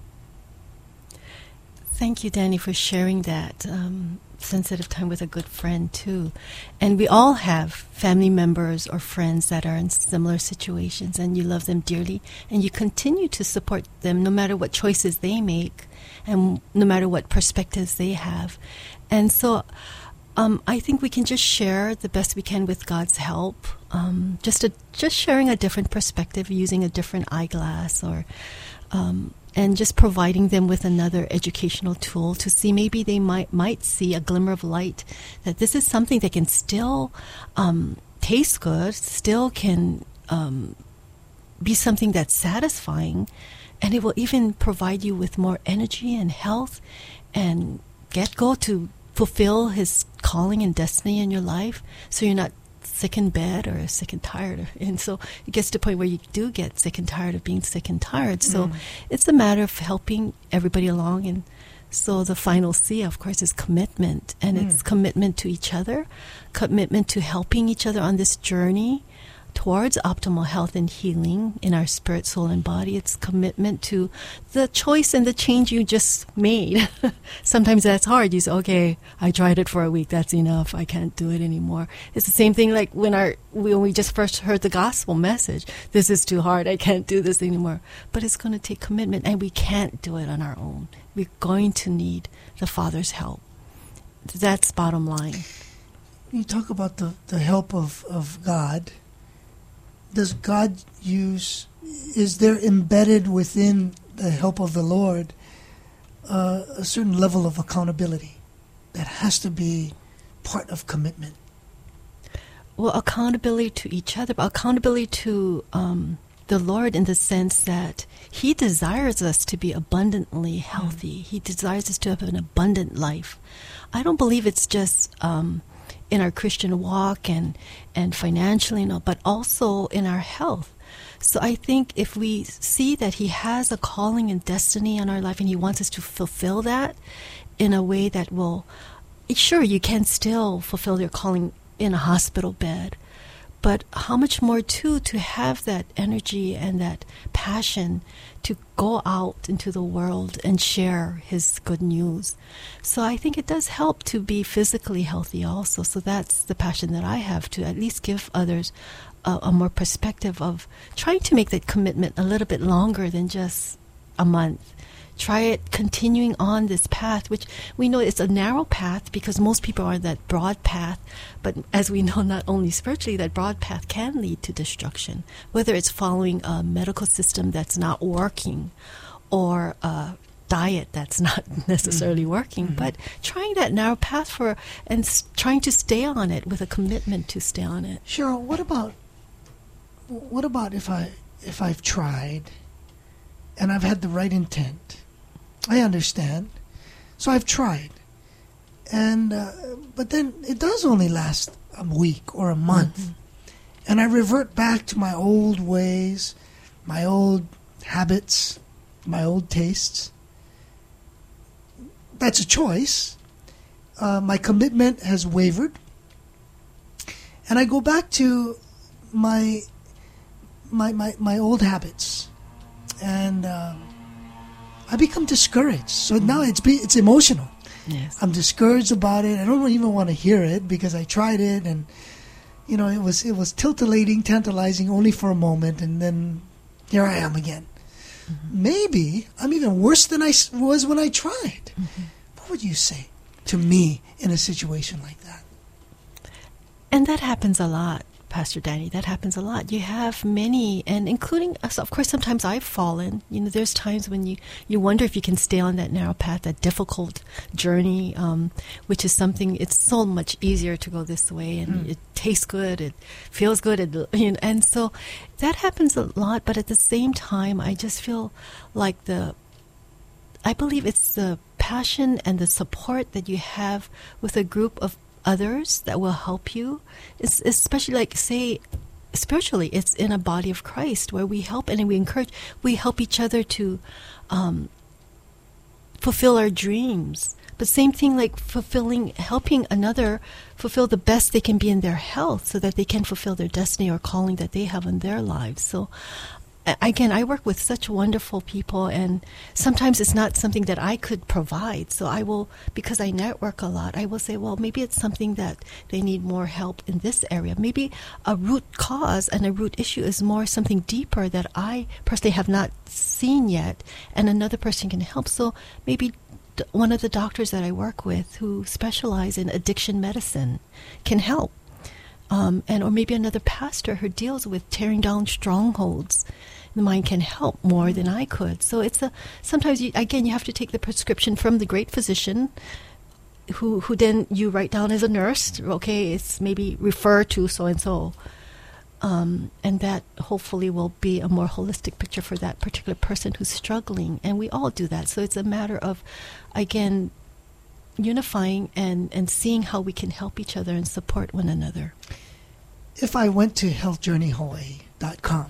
Thank you, Danny, for sharing that um, sensitive time with a good friend, too. And we all have family members or friends that are in similar situations, and you love them dearly, and you continue to support them no matter what choices they make and no matter what perspectives they have. And so um, I think we can just share the best we can with God's help, um, just a, just sharing a different perspective, using a different eyeglass, or um, and just providing them with another educational tool to see maybe they might might see a glimmer of light, that this is something that can still um, taste good, still can um, be something that's satisfying, and it will even provide you with more energy and health and get go to fulfill His calling and destiny in your life, so you're not sick in bed or sick and tired. And so it gets to a point where you do get sick and tired of being sick and tired. So mm. it's a matter of helping everybody along. And so the final C, of course, is commitment. And mm. it's commitment to each other, commitment to helping each other on this journey towards optimal health and healing in our spirit, soul, and body. It's commitment to the choice and the change you just made. Sometimes that's hard. You say, "Okay, I tried it for a week. That's enough. I can't do it anymore." It's the same thing like when our when we just first heard the gospel message. This is too hard. I can't do this anymore. But it's going to take commitment, and we can't do it on our own. We're going to need the Father's help. That's bottom line. You talk about the, the help of, of God. Does God use, is there embedded within the help of the Lord uh, a certain level of accountability that has to be part of commitment? Well, accountability to each other, but accountability to um, the Lord in the sense that He desires us to be abundantly healthy. Mm. He desires us to have an abundant life. I don't believe it's just Um, in our Christian walk and, and financially, you know, but also in our health. So I think if we see that He has a calling and destiny on our life and He wants us to fulfill that in a way that will, sure, you can still fulfill your calling in a hospital bed, but how much more too to have that energy and that passion to go out into the world and share his good news. So I think it does help to be physically healthy also. So that's the passion that I have, to at least give others a, a more perspective of trying to make that commitment a little bit longer than just a month. Try it continuing on this path, which we know it's a narrow path because most people are on that broad path. But as we know, not only spiritually, that broad path can lead to destruction, whether it's following a medical system that's not working or a diet that's not necessarily mm-hmm. working, mm-hmm. but trying that narrow path for and s- trying to stay on it with a commitment to stay on it. Cheryl, what about what about if I if I've tried and I've had the right intent? I understand. So I've tried. And uh, but then it does only last a week or a month. Mm-hmm. And I revert back to my old ways, my old habits, my old tastes. That's a choice. Uh, my commitment has wavered. And I go back to my my my, my old habits. And um, I become discouraged. So now it's be, it's emotional. Yes. I'm discouraged about it. I don't even want to hear it because I tried it, and you know it was it was titillating, tantalizing only for a moment, and then here I am again. Mm-hmm. Maybe I'm even worse than I was when I tried. Mm-hmm. What would you say to me in a situation like that? And that happens a lot, Pastor Danny. That happens a lot. You have many, and including us, of course, sometimes I've fallen. You know, there's times when you, you wonder if you can stay on that narrow path, that difficult journey, um, which is something, it's so much easier to go this way, and mm. it tastes good, it feels good, it, you know, and so that happens a lot. But at the same time, I just feel like the, I believe it's the passion and the support that you have with a group of others that will help you. It's especially, like, say, spiritually, it's in a body of Christ where we help and we encourage, we help each other to um, fulfill our dreams. But same thing, like fulfilling, helping another fulfill the best they can be in their health so that they can fulfill their destiny or calling that they have in their lives. So again, I work with such wonderful people, and sometimes it's not something that I could provide. So I will, because I network a lot, I will say, well, maybe it's something that they need more help in this area. Maybe a root cause and a root issue is more something deeper that I personally have not seen yet, and another person can help. So maybe one of the doctors that I work with who specialize in addiction medicine can help. Um, and or maybe another pastor who deals with tearing down strongholds. The mind can help more than I could. So it's a sometimes you, again you have to take the prescription from the great physician, who who then you write down as a nurse. Okay, it's maybe refer to so and so, um, and that hopefully will be a more holistic picture for that particular person who's struggling. And we all do that. So it's a matter of, again, unifying and, and seeing how we can help each other and support one another. If I went to health journey hawaii dot com,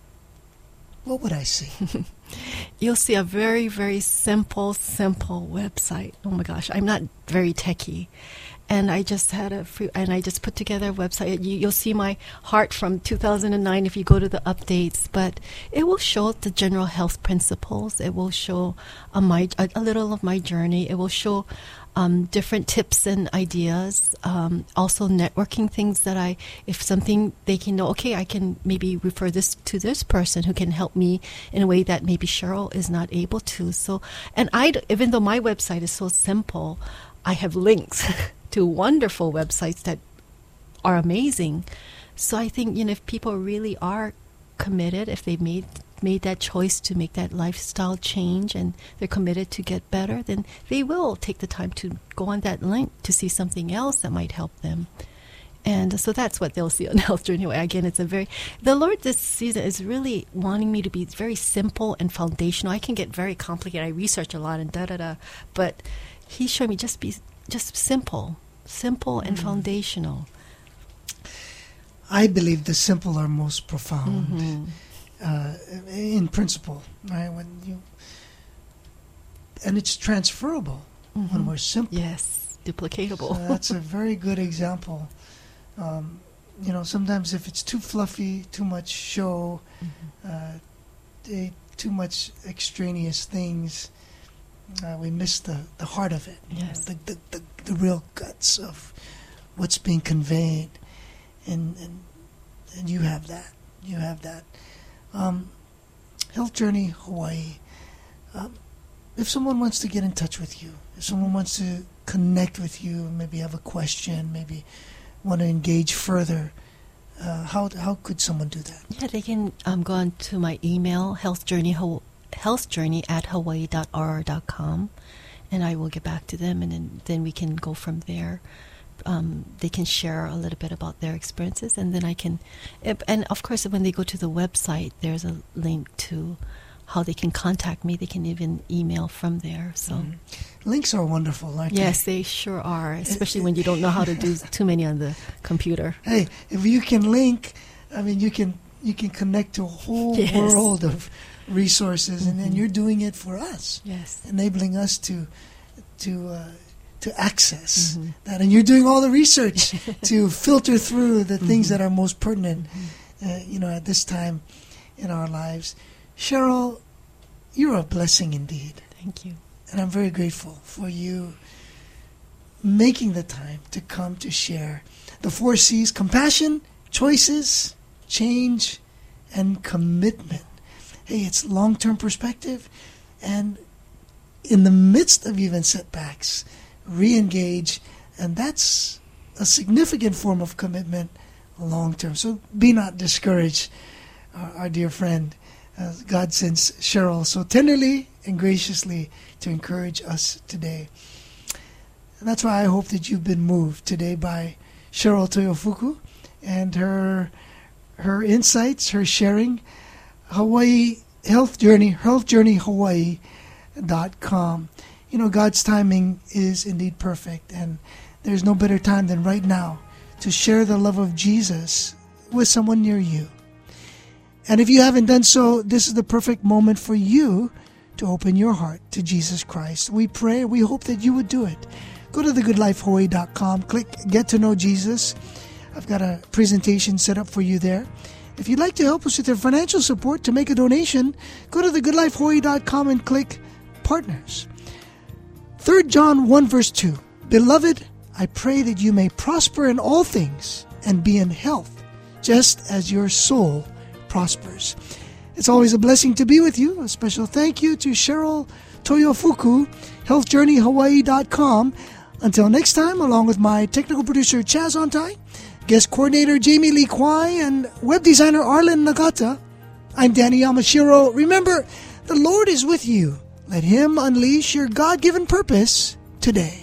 what would I see? You'll see a very, very simple, simple website. Oh my gosh, I'm not very techie. And I just had a free, and I just put together a website. You, you'll see my heart from two thousand nine if you go to the updates, but it will show the general health principles. It will show a, my, a, a little of my journey. It will show um, different tips and ideas. Um, also networking things that I, if something they can know, okay, I can maybe refer this to this person who can help me in a way that maybe Cheryl is not able to. So, and I, even though my website is so simple, I have links to wonderful websites that are amazing. So I think, you know, if people really are committed, if they've made made that choice to make that lifestyle change and they're committed to get better, then they will take the time to go on that link to see something else that might help them. And so that's what they'll see on Health Journey. Again, it's a very, the Lord this season is really wanting me to be very simple and foundational. I can get very complicated. I research a lot and da-da-da, but He's showing me just be just simple, simple and mm. foundational. I believe the simple are most profound, mm-hmm. uh, in principle, right? When you, and it's transferable mm-hmm. when we're simple. Yes, duplicatable. So that's a very good example. Um, you know, sometimes if it's too fluffy, too much show, mm-hmm. uh, they, too much extraneous things, uh, we miss the, the heart of it. Yes. You know, the, the, the, the real guts of what's being conveyed. And, and, and you have that. You have that. Um, Health Journey Hawaii. Um, if someone wants to get in touch with you, if someone wants to connect with you, maybe have a question, maybe want to engage further, uh, how how could someone do that? Yeah, they can um, go on to my email, healthjourney, healthjourney at hawaii dot r r dot com, and I will get back to them, and then, then we can go from there. Um, they can share a little bit about their experiences, and then I can, and of course, when they go to the website, there's a link to how they can contact me. They can even email from there. So mm-hmm. Links are wonderful, aren't yes, they? Yes, they sure are, especially when you don't know how to do too many on the computer. Hey, if you can link, I mean, you can you can connect to a whole yes. world of resources, mm-hmm. and then you're doing it for us. Yes, enabling us to to uh, to access mm-hmm. that, and you're doing all the research to filter through the things mm-hmm. that are most pertinent, mm-hmm. uh, you know, at this time in our lives. Cheryl, you're a blessing indeed. Thank you. And I'm very grateful for you making the time to come to share the four C's: compassion, choices, change, and commitment. Hey, it's long-term perspective, and in the midst of even setbacks, re-engage, and that's a significant form of commitment long-term. So be not discouraged, our, our dear friend. Uh, God sends Cheryl so tenderly and graciously to encourage us today. And that's why I hope that you've been moved today by Cheryl Toyofuku and her her insights, her sharing. Hawaii Health Journey, health journey hawaii dot com. You know, God's timing is indeed perfect, and there's no better time than right now to share the love of Jesus with someone near you. And if you haven't done so, this is the perfect moment for you to open your heart to Jesus Christ. We pray, we hope that you would do it. Go to the good life hawaii dot com, click Get to Know Jesus. I've got a presentation set up for you there. If you'd like to help us with your financial support to make a donation, go to the good life hawaii dot com and click Partners. Third John one verse two, Beloved, I pray that you may prosper in all things and be in health, just as your soul prospers. It's always a blessing to be with you. A special thank you to Cheryl Toyofuku, health journey hawaii dot com. Until next time, along with my technical producer Chaz Ontai, guest coordinator Jamie Lee Kwai, and web designer Arlen Nagata, I'm Danny Yamashiro. Remember, the Lord is with you. Let Him unleash your God-given purpose today.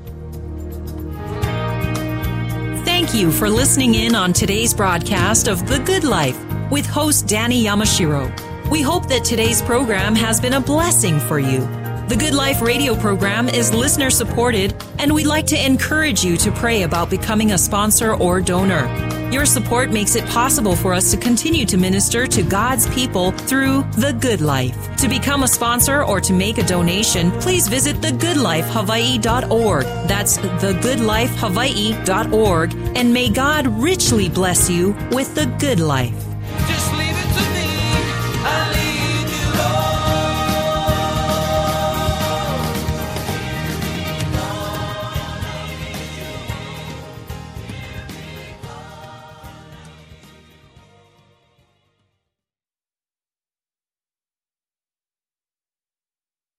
Thank you for listening in on today's broadcast of The Good Life with host Danny Yamashiro. We hope that today's program has been a blessing for you. The Good Life radio program is listener supported, and we'd like to encourage you to pray about becoming a sponsor or donor. Your support makes it possible for us to continue to minister to God's people through The Good Life. To become a sponsor or to make a donation, please visit the good life hawaii dot org. That's the good life hawaii dot org, and may God richly bless you with The Good Life.